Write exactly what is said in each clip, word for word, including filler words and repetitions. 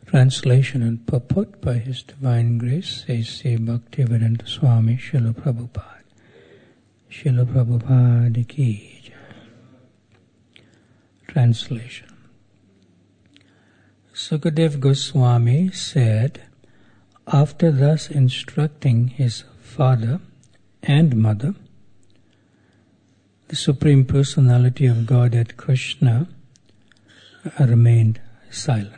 Translation and purport by His Divine Grace, A C Bhaktivedanta Swami Srila Prabhupada. Srila Prabhupada ki jai. Translation. Sukadev Goswami said, after thus instructing his father and mother, the Supreme Personality of Godhead Krishna remained silent.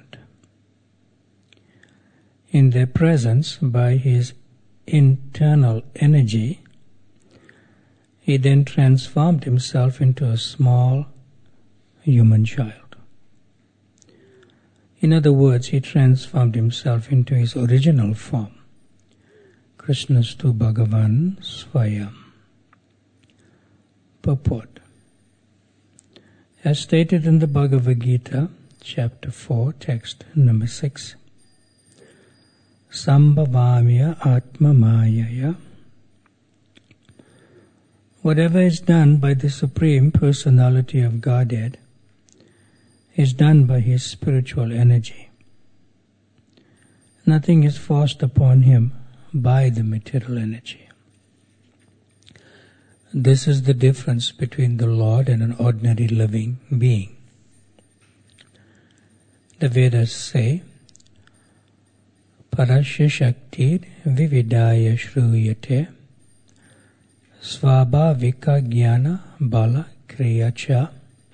In their presence, by his internal energy, he then transformed himself into a small human child. In other words, he transformed himself into his original form, Krishnastu Bhagavan Swayam. Purport. As stated in the Bhagavad Gita, chapter four, text number six, Sambhavamya Atma Mayaya. Whatever is done by the Supreme Personality of Godhead is done by his spiritual energy. Nothing is forced upon him by the material energy. This is the difference between the Lord and an ordinary living being. The Vedas say, Parasya Shaktir Vividaya Shruyate Svabhavika Jnana Bala Kriyacha.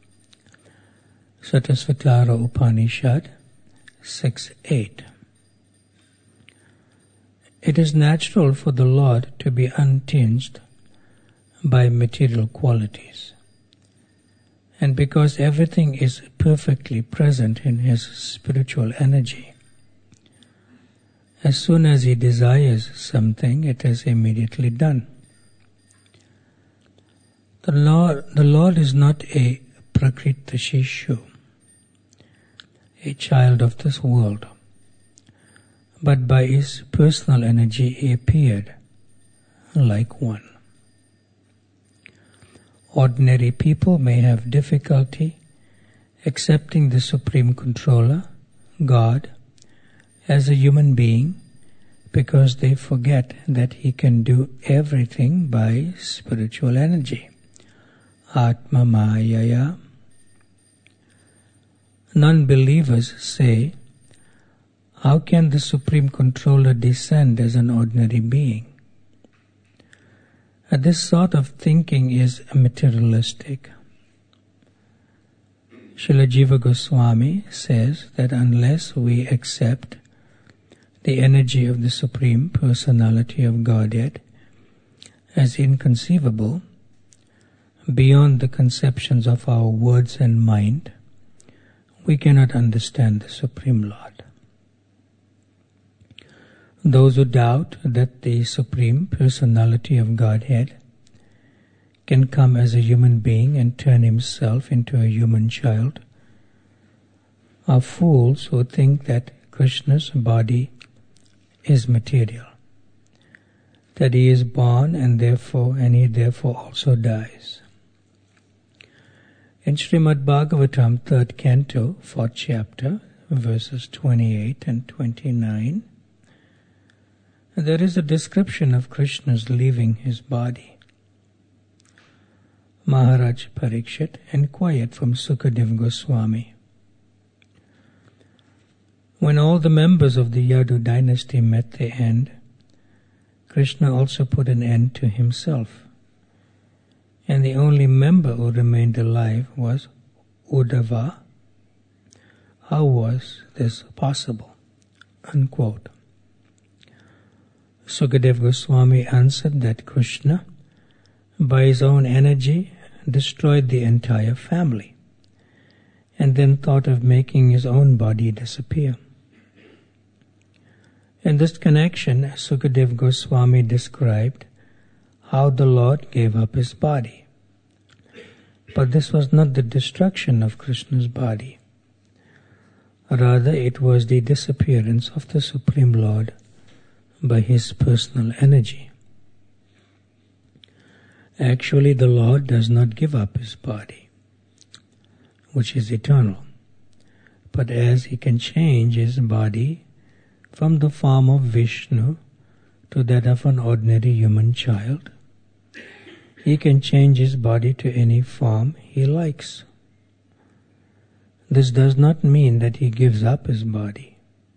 Satasvatara Upanishad six eight. It is natural for the Lord to be untinged by material qualities. And because everything is perfectly present in his spiritual energy, as soon as he desires something, it is immediately done. The Lord, the Lord is not a Prakrita Shishu, a child of this world, but by his personal energy he appeared like one. Ordinary people may have difficulty accepting the Supreme Controller, God, as a human being because they forget that he can do everything by spiritual energy. Atma Mayaya. Non-believers say, how can the Supreme Controller descend as an ordinary being? Uh, this sort of thinking is materialistic. Srila Jiva Goswami says that unless we accept the energy of the Supreme Personality of Godhead as inconceivable, beyond the conceptions of our words and mind, we cannot understand the Supreme Lord. Those who doubt that the Supreme Personality of Godhead can come as a human being and turn himself into a human child are fools who think that Krishna's body is material, that he is born and therefore and he therefore also dies. In Srimad Bhagavatam, third canto, fourth chapter, verses twenty-eight and twenty-nine, there is a description of Krishna's leaving his body. Maharaj Parikshit inquired from Sukadev Goswami, when all the members of the Yadu dynasty met their end, Krishna also put an end to himself, and the only member who remained alive was Uddhava. How was this possible? Unquote. Sukadev Goswami answered that Krishna, by his own energy, destroyed the entire family, and then thought of making his own body disappear. In this connection, Sukadev Goswami described how the Lord gave up his body. But this was not the destruction of Krishna's body. Rather, it was the disappearance of the Supreme Lord by his personal energy. Actually, the Lord does not give up his body, which is eternal, But as he can change his body from the form of Vishnu to that of an ordinary human child, he can change his body to any form he likes. This does not mean that he gives up his body.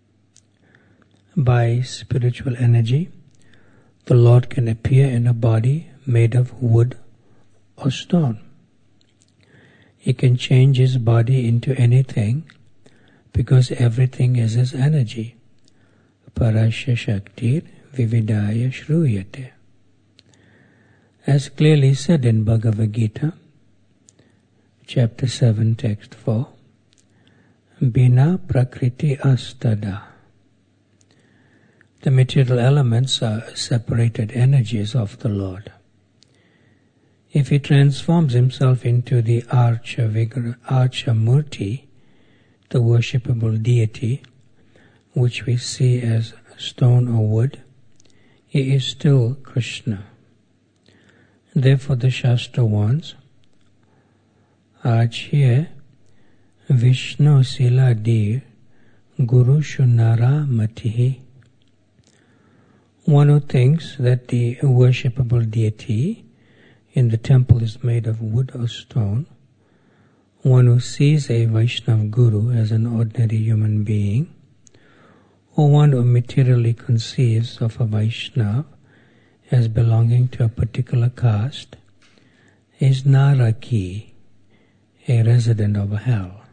By spiritual energy, the Lord can appear in a body made of wood or stone. He can change his body into anything because everything is his energy. Parasya Shaktir Vividaya Shruyate. As clearly said in Bhagavad Gita, chapter seven, text four, Bina Prakriti Astada. The material elements are separated energies of the Lord. If he transforms himself into the Archa Vigra, Archa Murti, the worshipable deity, which we see as stone or wood, he is still Krishna. Therefore the Shastra warns, Aaj Vishnu Sila Dir Guru Shunara Matihi. One who thinks that the worshipable deity in the temple is made of wood or stone, one who sees a Vaishnava Guru as an ordinary human being, or one who materially conceives of a Vaishnava as belonging to a particular caste, is Naraki, a resident of hell.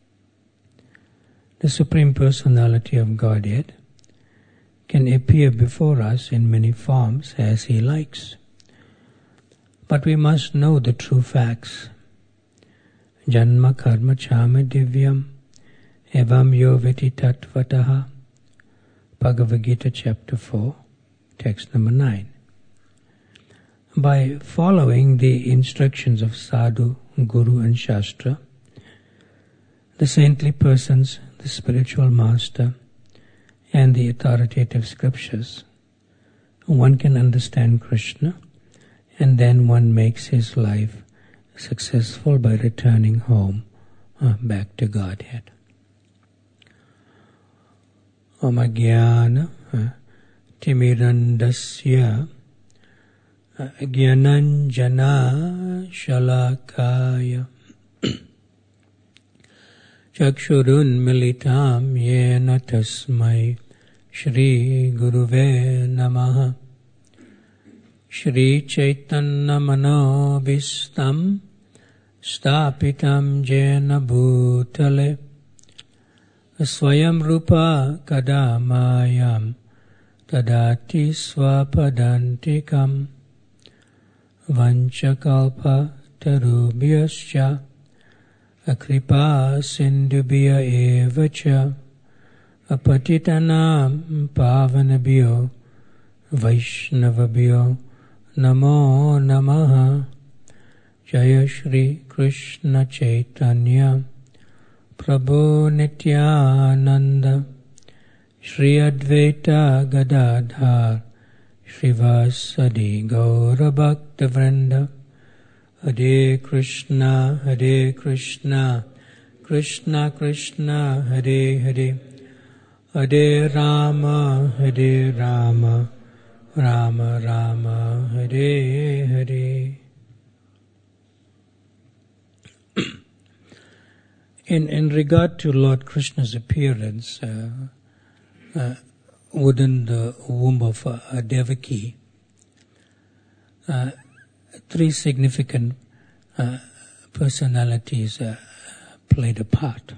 The Supreme Personality of Godhead can appear before us in many forms as he likes. But we must know the true facts. Janma karma chama divyam evam yo viti tatvataha. Bhagavad Gita chapter four, text number nine. By following the instructions of Sadhu, Guru and Shastra, the saintly persons, the spiritual master, and the authoritative scriptures, one can understand Krishna, and then one makes his life successful by returning home, uh, back to Godhead. Om Jnana Timirandasya Jnananjana Shalakaya Chakshurun Militam Yena Tasmai Shri Guruve Namaha. Shri Chaitanya Manobhistam Stapitam Jena Bhutale Swayam Rupa Kadamayam Tadati Swapadantikam Vanchakalpa Tarubhyascha Akripa Sindhubhya Evacha Apatitanam Pavanabhyo Vaishnavabhyo Namo Namaha. Jaya Shri Krishna Chaitanya Prabhu Nityananda Shri Advaita Gadadhar Shrivasadi Gaura Bhakta Vrinda. Hare Krishna, Hare Krishna, Krishna Krishna, Hare Hare, Hare Rama, Hare Rama, Rama Rama, Hare Hare. In, in regard to Lord Krishna's appearance uh, uh, within the womb of uh, Devaki, uh, three significant uh, personalities uh, played a part.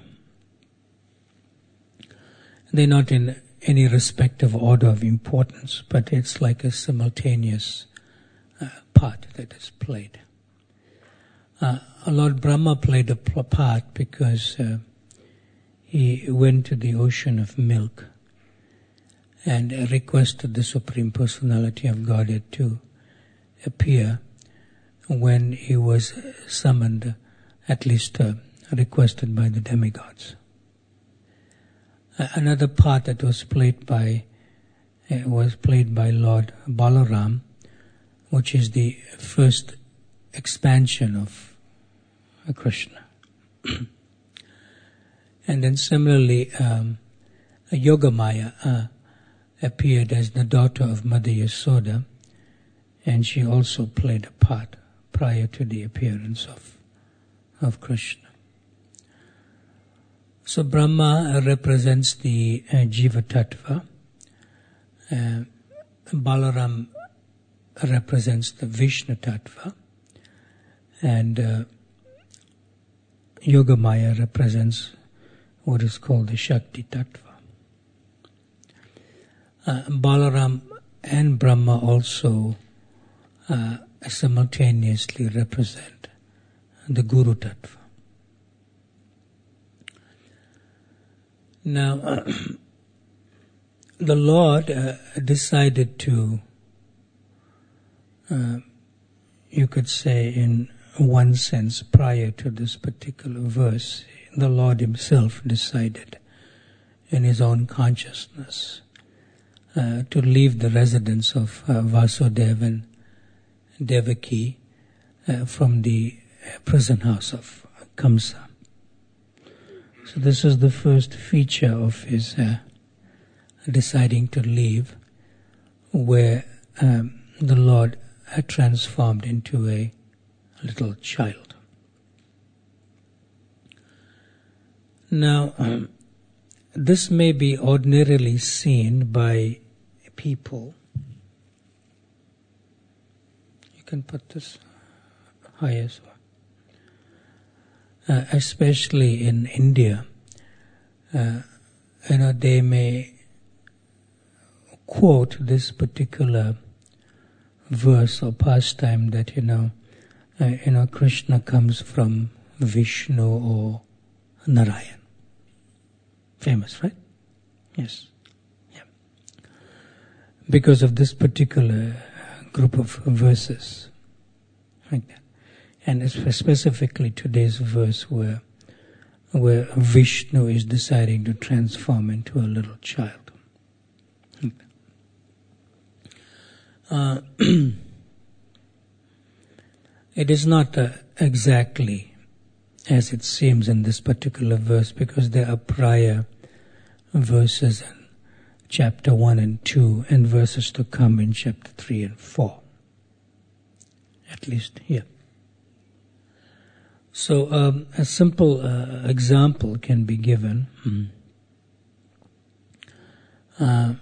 They're not in any respective order of importance, but it's like a simultaneous uh, part that is played. Uh, Lord Brahma played a part because uh, he went to the ocean of milk and requested the Supreme Personality of Godhead to appear when he was summoned, at least uh, requested by the demigods. Uh, another part that was played by uh, was played by Lord Balaram, which is the first expansion of Krishna. And then similarly, um, Yogamaya uh, appeared as the daughter of Mother Yasoda, and she also played a part prior to the appearance of, of Krishna. So Brahma represents the uh, Jiva Tattva, uh, Balaram represents the Vishnu Tattva, and uh, Yogamaya represents what is called the Shakti Tattva. Uh, Balaram and Brahma also uh, simultaneously represent the Guru Tattva. Now, uh, the Lord uh, decided to, uh, you could say in one sense, prior to this particular verse, the Lord Himself decided in His own consciousness uh, to leave the residence of uh, Vasudeva and Devaki uh, from the prison house of Kamsa. So this is the first feature of His uh, deciding to leave, where um, the Lord uh, transformed into a little child. Now, um, this may be ordinarily seen by people. You can put this higher, so. Uh, especially in India. Uh, you know, they may quote this particular verse or pastime that, you know, uh, you know, Krishna comes from Vishnu or Narayan. Famous, right? Yes. Yeah. Because of this particular group of verses, like that. And specifically today's verse where where Vishnu is deciding to transform into a little child. Uh, it is not uh, exactly as it seems in this particular verse, because there are prior verses in chapter one and two and verses to come in chapter three and four. At least here. So um, a simple uh, example can be given. Mm. Uh,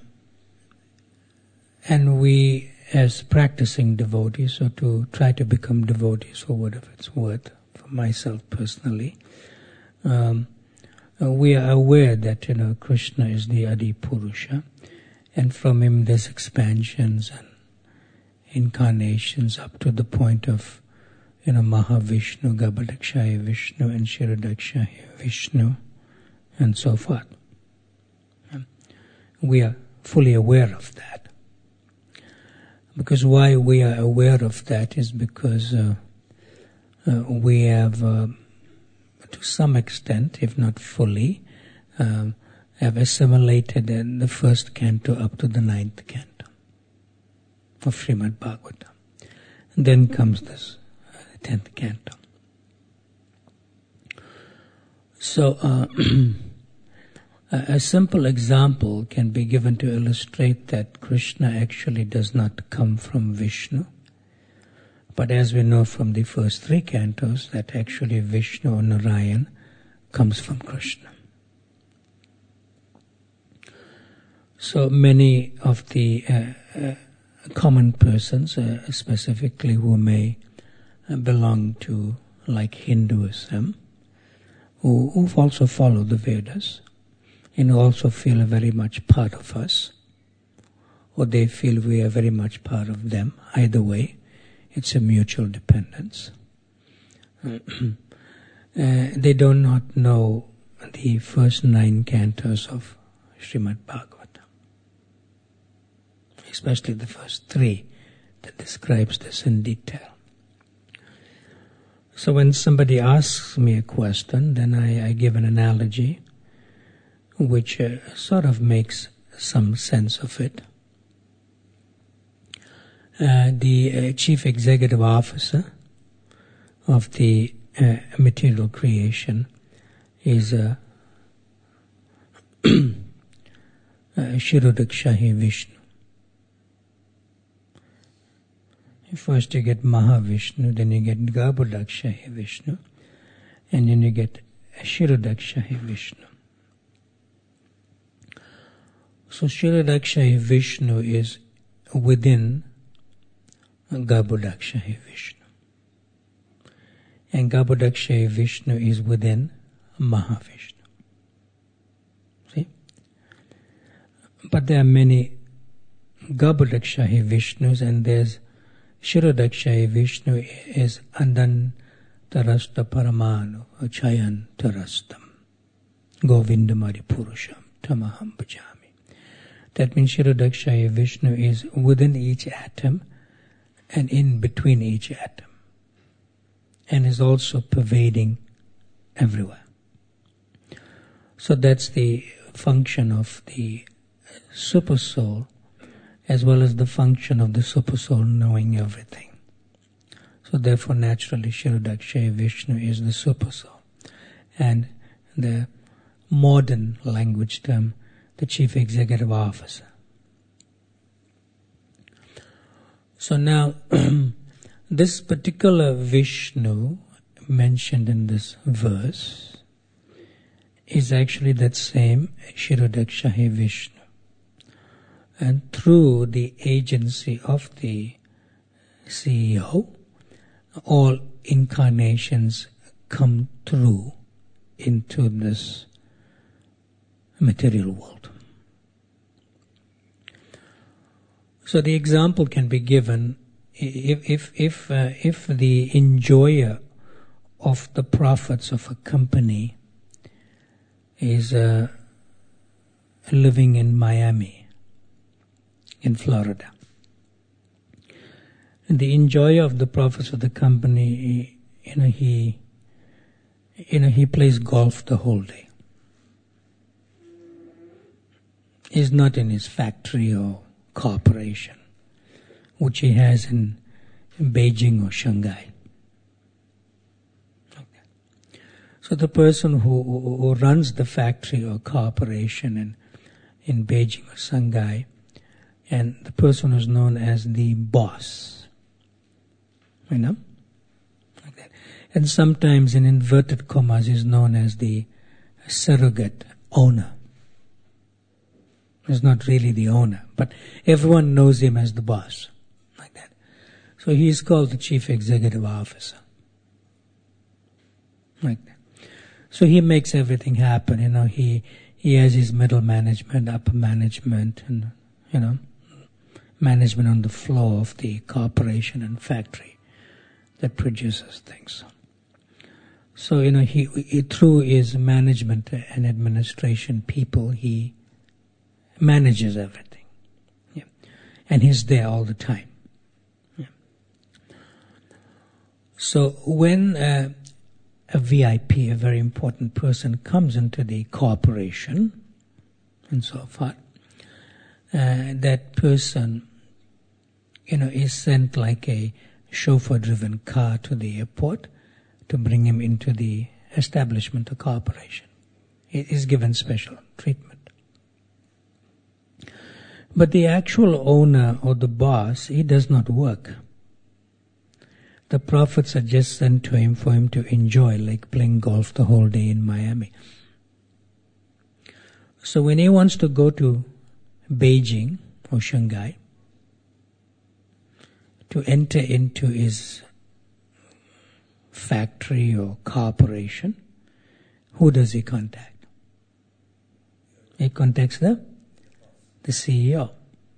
and we, as practicing devotees, or to try to become devotees for whatever it's worth, for myself personally, um, uh, we are aware that, you know, Krishna is the Adi Purusha, and from him there's expansions and incarnations up to the point of, you know, Mahavishnu, Garbhodakshaya Vishnu, and Kshirodakshaya Vishnu, and so forth. We are fully aware of that. Because why we are aware of that is because uh, uh, we have, uh, to some extent, if not fully, uh, have assimilated the first canto up to the ninth canto of Srimad Bhagavatam. And then comes this tenth canto. So, uh, a simple example can be given to illustrate that Krishna actually does not come from Vishnu, but as we know from the first three cantos, that actually Vishnu or Narayan comes from Krishna. So many of the uh, uh, common persons, uh, specifically who may belong to, like, Hinduism, who who also follow the Vedas, and who also feel very much part of us, or they feel we are very much part of them. Either way, it's a mutual dependence. uh, they do not know the first nine cantos of Srimad Bhagavatam, especially the first three that describes this in detail. So when somebody asks me a question, then I, I give an analogy which uh, sort of makes some sense of it. Uh, the uh, chief executive officer of the uh, material creation is uh, Kshirodakshahi Vishnu. First you get Mahavishnu, then you get Garbhodakshahi Vishnu, and then you get Kshirodakshahi Vishnu. So Kshirodakshahi Vishnu is within Garbhodakshahi Vishnu. And Garbhodakshahi Vishnu is within Mahavishnu. See? But there are many Garbhodakshahi Vishnus, and there's Kshirodakshahi Vishnu is Adantarasta Paramanu Chayantarastam Govindamari Purusham Tamaham Bhajami. That means Kshirodakshahi Vishnu is within each atom and in between each atom, and is also pervading everywhere. So that's the function of the super soul, as well as the function of the super soul knowing everything. So therefore, naturally, Kshirodakshayi Vishnu is the super soul. And the modern language term, the chief executive officer. So now, this particular Vishnu mentioned in this verse is actually that same Kshirodakshayi Vishnu. And through the agency of the C E O, all incarnations come through into this material world. So the example can be given if if if uh, if the enjoyer of the profits of a company is uh, living in Miami, in Florida. And the enjoyer of the profits of the company, he, you know, he, you know, he plays golf the whole day. He's not in his factory or corporation, which he has in, in Beijing or Shanghai. Okay. So the person who, who, who runs the factory or corporation in, in Beijing or Shanghai, and the person who's known as the boss, you know, like that. And sometimes in inverted commas is known as the surrogate owner. He's not really the owner, but everyone knows him as the boss, like that. So he is called the chief executive officer, like that. So he makes everything happen, you know, he, he has his middle management, upper management, and, you know, management on the floor of the corporation and factory that produces things. So, you know, he, he through his management and administration people, he manages everything. Yeah. And he's there all the time. Yeah. So when uh, a V I P, a very important person, comes into the corporation and so forth, uh, that person, you know, is sent like a chauffeur-driven car to the airport to bring him into the establishment or corporation. He is given special treatment. But the actual owner or the boss, he does not work. The profits are just sent to him for him to enjoy, like playing golf the whole day in Miami. So when he wants to go to Beijing or Shanghai, to enter into his factory or corporation, who does he contact? He contacts the, the C E O.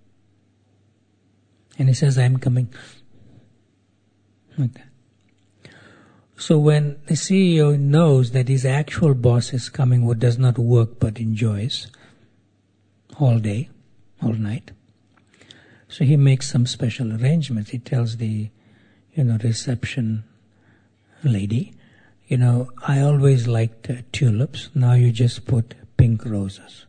And he says, I'm coming. Like that. So when the C E O knows that his actual boss is coming who does not work but enjoys all day, all night, so he makes some special arrangements. He tells the, you know, reception lady, you know, I always liked uh, tulips. Now you just put pink roses.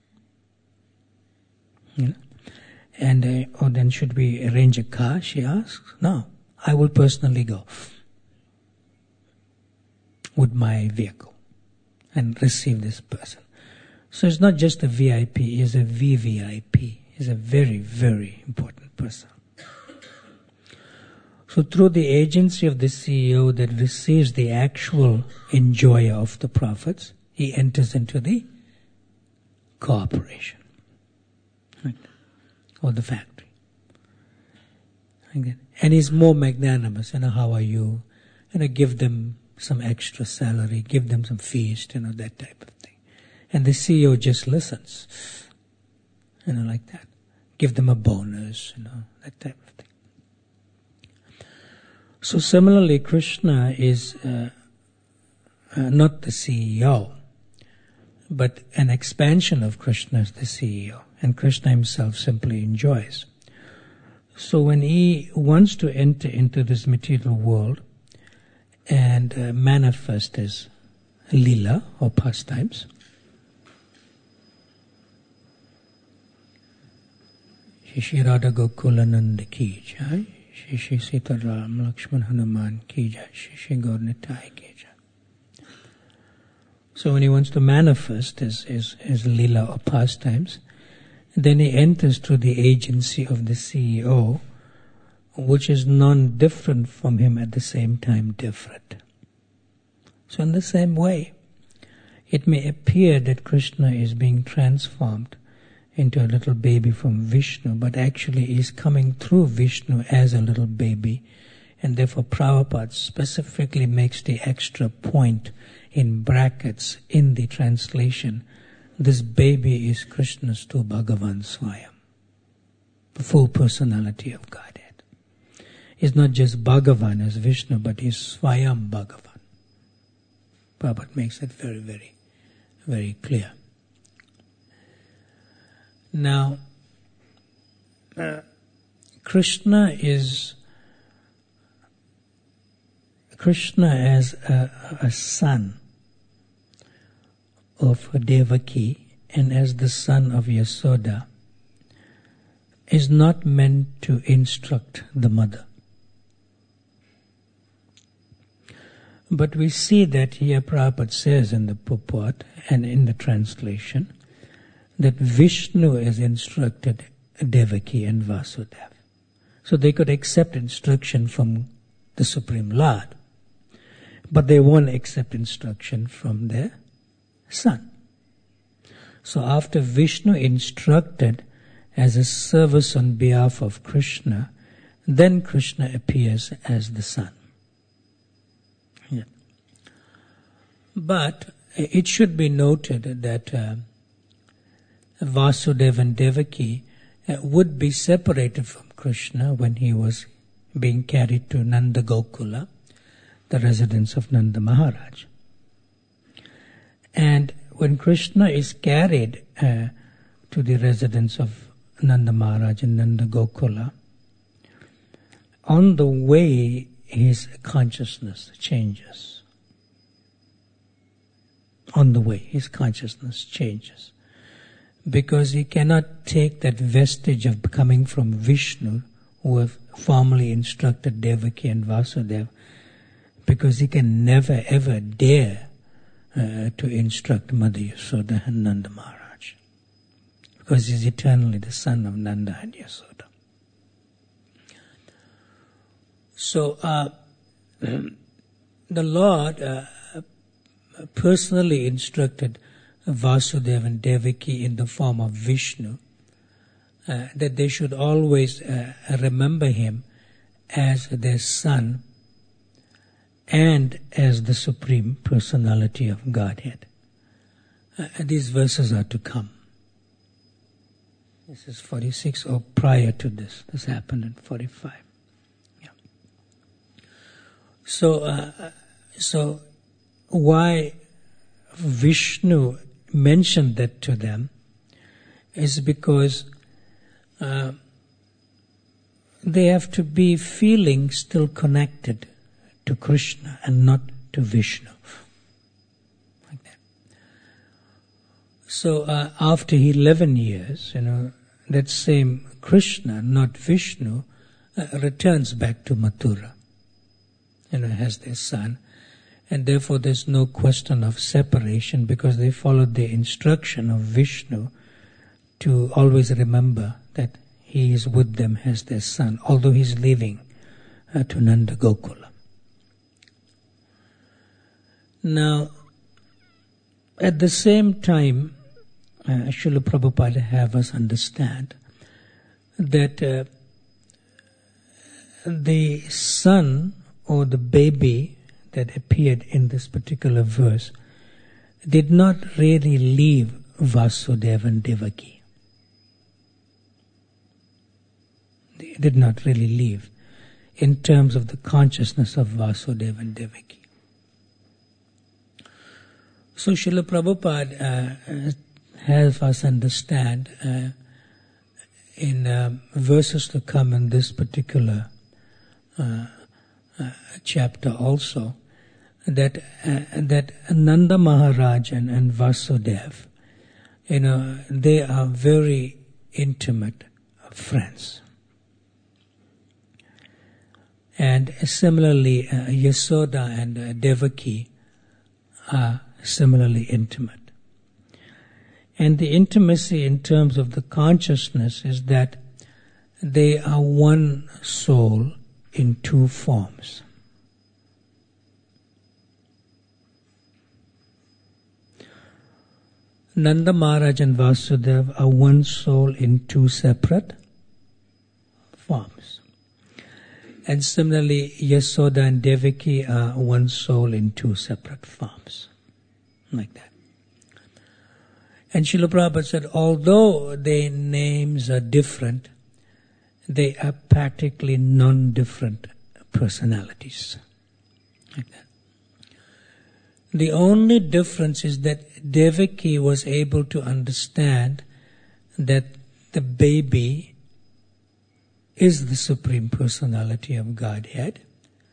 You know? And, uh, oh, then should we arrange a car? She asks. No, I will personally go with my vehicle and receive this person. So it's not just a V I P, he's a V V I P. He's a very, very important person. So through the agency of the C E O that receives the actual enjoyer of the profits, he enters into the corporation, right? Or the factory. Like that. And he's more magnanimous, you know, how are you? You know, give them some extra salary, give them some feast, you know, that type of thing. And the C E O just listens, you know, like that. Give them a bonus, you know, that type of thing. So similarly, Krishna is uh, uh, not the C E O, but an expansion of Krishna as the C E O. And Krishna himself simply enjoys. So when he wants to enter into this material world and uh, manifest his lila or pastimes, Shri Radha Gokulananda ki jai, Shri Sita Ram Lakshman Hanuman ki jai, Shri Gaur Nitai ki jai. So when he wants to manifest his, his, his lila or pastimes, then he enters through the agency of the C E O, which is non-different from him at the same time different. So in the same way, it may appear that Krishna is being transformed into a little baby from Vishnu, but actually he is coming through Vishnu as a little baby, and therefore Prabhupada specifically makes the extra point in brackets in the translation. This baby is Krishna's to Bhagavan Swayam, the full personality of Godhead. It's not just Bhagavan as Vishnu, but he's Swayam Bhagavan. Prabhupada makes it very, very, very clear. Now, uh, Krishna is Krishna as a, a son of Devaki and as the son of Yasoda is not meant to instruct the mother. But we see that here Prabhupada says in the purport and in the translation that Vishnu has instructed Devaki and Vasudeva. So they could accept instruction from the Supreme Lord, but they won't accept instruction from their son. So after Vishnu instructed as a service on behalf of Krishna, then Krishna appears as the son. Yeah. But it should be noted that uh, Vasudeva and Devaki uh, would be separated from Krishna when he was being carried to Nanda Gokula, the residence of Nanda Maharaj. And when Krishna is carried uh, to the residence of Nanda Maharaj in Nanda Gokula, on the way his consciousness changes. On the way his consciousness changes. Because he cannot take that vestige of coming from Vishnu, who have formally instructed Devaki and Vasudeva, because he can never ever dare uh, to instruct Mother Yasoda and Nanda Maharaj, because he is eternally the son of Nanda and Yasoda. So uh, the Lord uh, personally instructed Vasudeva and Devaki in the form of Vishnu, uh, that they should always uh, remember him as their son and as the Supreme Personality of Godhead. Uh, and these verses are to come. This is forty-six, or prior to this. This happened in forty-five. Yeah. So, uh, so why Vishnu mentioned that to them is because uh, they have to be feeling still connected to Krishna and not to Vishnu. Like that. So uh, after eleven years, you know, that same Krishna, not Vishnu, uh, returns back to Mathura, you know, has their son. And therefore there's no question of separation because they followed the instruction of Vishnu to always remember that he is with them as their son, although he's leaving uh, to Nanda Gokula. Now, at the same time, uh, Srila Prabhupada have us understand that uh, the son or the baby that appeared in this particular verse did not really leave Vasudeva and Devaki. They did not really leave in terms of the consciousness of Vasudeva and Devaki. So Srila Prabhupada uh, has us understand uh, in uh, verses to come in this particular uh, uh, chapter also, that uh, that Nanda Maharaj and, and Vasudeva, you know, they are very intimate friends. And similarly, uh, Yasoda and uh, Devaki are similarly intimate. And the intimacy in terms of the consciousness is that they are one soul in two forms. Nanda Maharaj and Vasudeva are one soul in two separate forms. And similarly, Yasoda and Devaki are one soul in two separate forms. Like that. And Srila Prabhupada said, although their names are different, they are practically non-different personalities. Like that. The only difference is that Devaki was able to understand that the baby is the Supreme Personality of Godhead,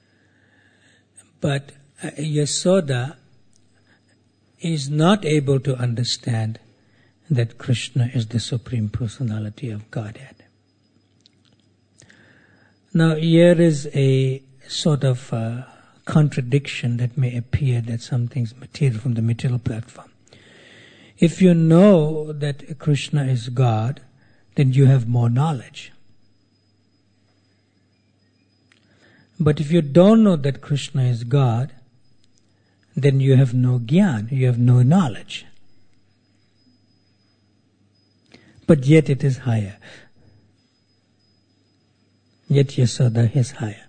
but uh, Yasoda is not able to understand that Krishna is the Supreme Personality of Godhead. Now here is a sort of uh, contradiction that may appear that something's material from the material platform. If you know that Krishna is God, then you have more knowledge. But if you don't know that Krishna is God, then you have no gyan, you have no knowledge. But yet it is higher. Yet Yasoda is higher.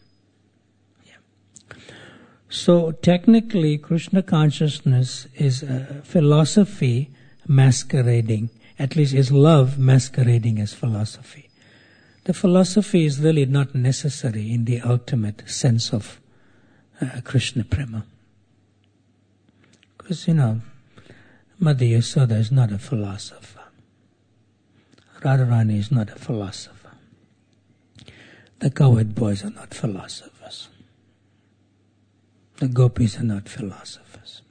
Yeah. So technically, Krishna consciousness is a philosophy masquerading, at least is love masquerading as philosophy. The philosophy is really not necessary in the ultimate sense of uh, Krishna Prema. Because, you know, Mother Yasoda is not a philosopher. Radharani is not a philosopher. The cowherd boys are not philosophers. The gopis are not philosophers.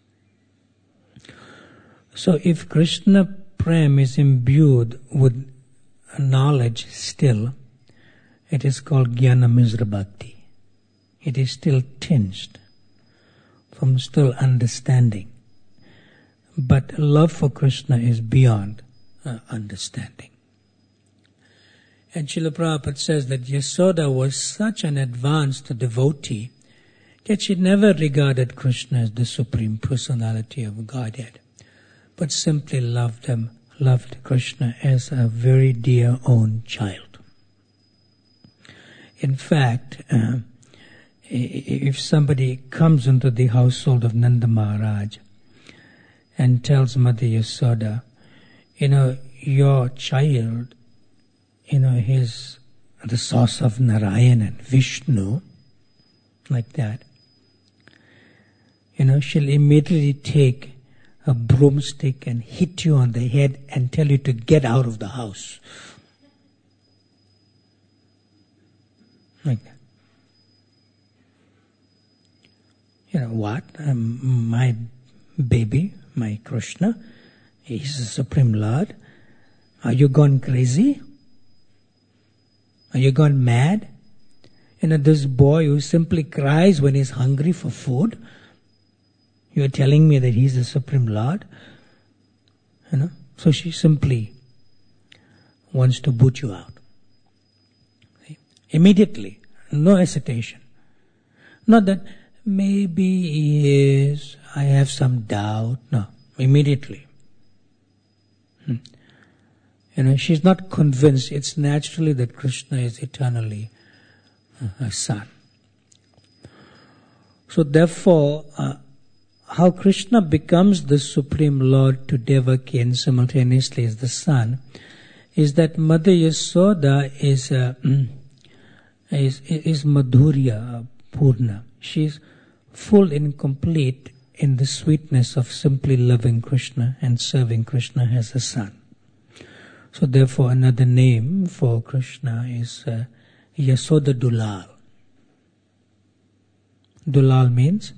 So if Krishna Prem is imbued with knowledge still, it is called Jnana Misra Bhakti. It is still tinged from still understanding. But love for Krishna is beyond uh, understanding. And Srila Prabhupada says that Yasoda was such an advanced devotee that she never regarded Krishna as the Supreme Personality of Godhead, but simply loved him, loved Krishna as a very dear own child. In fact, uh, if somebody comes into the household of Nanda Maharaj and tells Mother Yasoda, you know, your child, you know, is the source of Narayan and Vishnu, like that, you know, she'll immediately take a broomstick and hit you on the head and tell you to get out of the house. Like that. You know what? Um, my baby, my Krishna, he's the Supreme Lord. Are you gone crazy? Are you gone mad? You know, this boy who simply cries when he's hungry for food, You are telling me that He is the Supreme Lord? You know? So she simply wants to boot you out. See? Immediately. No hesitation. Not that maybe He is, I have some doubt. No. Immediately. Hmm. You know, she's not convinced. It's naturally that Krishna is eternally uh, her son. So therefore, uh, how Krishna becomes the Supreme Lord to Devaki and simultaneously is the son, is that Mother Yasoda is uh, is is Madhurya Purna. She's full and complete in the sweetness of simply loving Krishna and serving Krishna as a son. So therefore another name for Krishna is uh, Yasoda Dulal. Dulal means,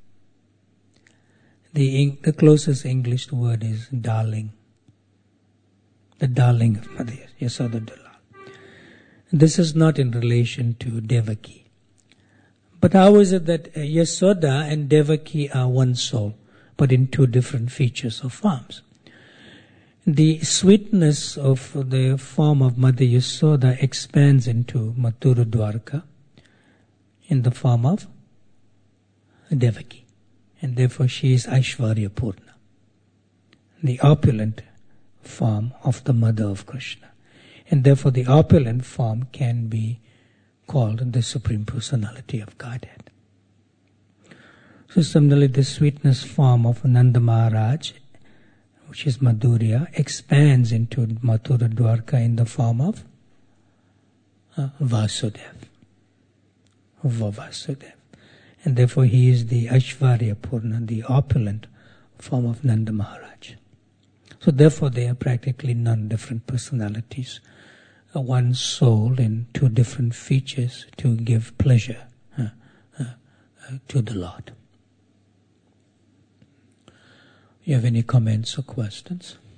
the, the closest English word is darling. The darling of Mother Yasoda Dulal. This is not in relation to Devaki. But how is it that Yasoda and Devaki are one soul, but in two different features or forms? The sweetness of the form of Mother Yasoda expands into Mathura Dwarka in the form of Devaki. And therefore she is Aishwarya Purna, the opulent form of the mother of Krishna. And therefore the opulent form can be called the Supreme Personality of Godhead. So similarly, the sweetness form of Nanda Maharaj, which is Madhurya, expands into Mathura Dwarka in the form of uh, Vasudev. Vasudev. And therefore he is the Aishwarya Purna, the opulent form of Nanda Maharaj. So therefore they are practically non-different personalities. Uh, one soul in two different features to give pleasure uh, uh, uh, to the Lord. You have any comments or questions?